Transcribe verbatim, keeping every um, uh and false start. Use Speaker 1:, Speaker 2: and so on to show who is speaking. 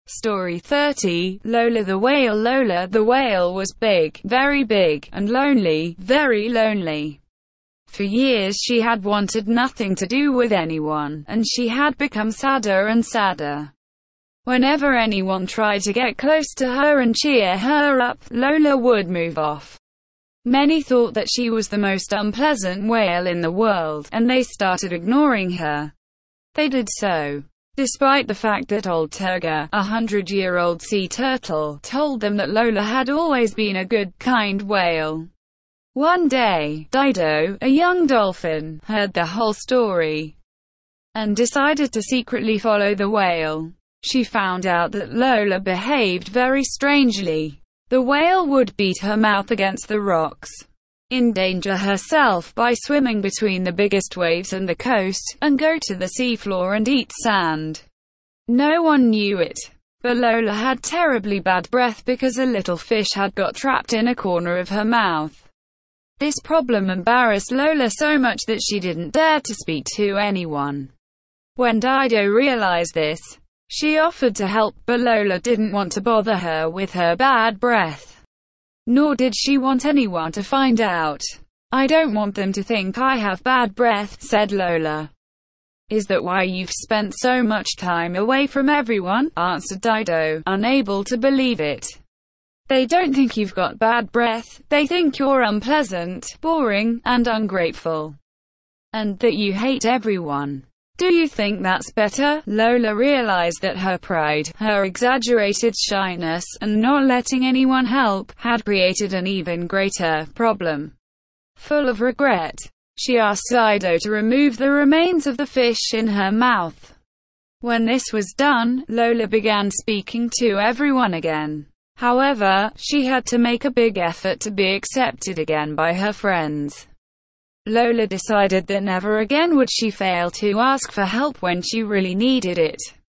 Speaker 1: Story thirty. Lola the Whale. Lola the whale was big, very big, and lonely, very lonely. For years she had wanted nothing to do with anyone, and she had become sadder and sadder. Whenever anyone tried to get close to her and cheer her up, Lola would move off. Many thought that she was the most unpleasant whale in the world, and they started ignoring her. They did so despite the fact that old Turga, a hundred-year-old sea turtle, told them that Lola had always been a good, kind whale. One day, Dido, a young dolphin, heard the whole story and decided to secretly follow the whale. She found out that Lola behaved very strangely. The whale would beat her mouth against the rocks, endanger herself by swimming between the biggest waves and the coast, and go to the seafloor and eat sand. No one knew it, but Lola had terribly bad breath because a little fish had got trapped in a corner of her mouth. This problem embarrassed Lola so much that she didn't dare to speak to anyone. When Dido realized this, she offered to help, but Lola didn't want to bother her with her bad breath. Nor did she want anyone to find out. "I don't want them to think I have bad breath," said Lola. "Is that why you've spent so much time away from everyone?" answered Dido, unable to believe it. "They don't think you've got bad breath, they think you're unpleasant, boring, and ungrateful. And that you hate everyone. Do you think that's better?" Lola realized that her pride, her exaggerated shyness, and not letting anyone help, had created an even greater problem. Full of regret, she asked Dido to remove the remains of the fish in her mouth. When this was done, Lola began speaking to everyone again. However, she had to make a big effort to be accepted again by her friends. Lola decided that never again would she fail to ask for help when she really needed it.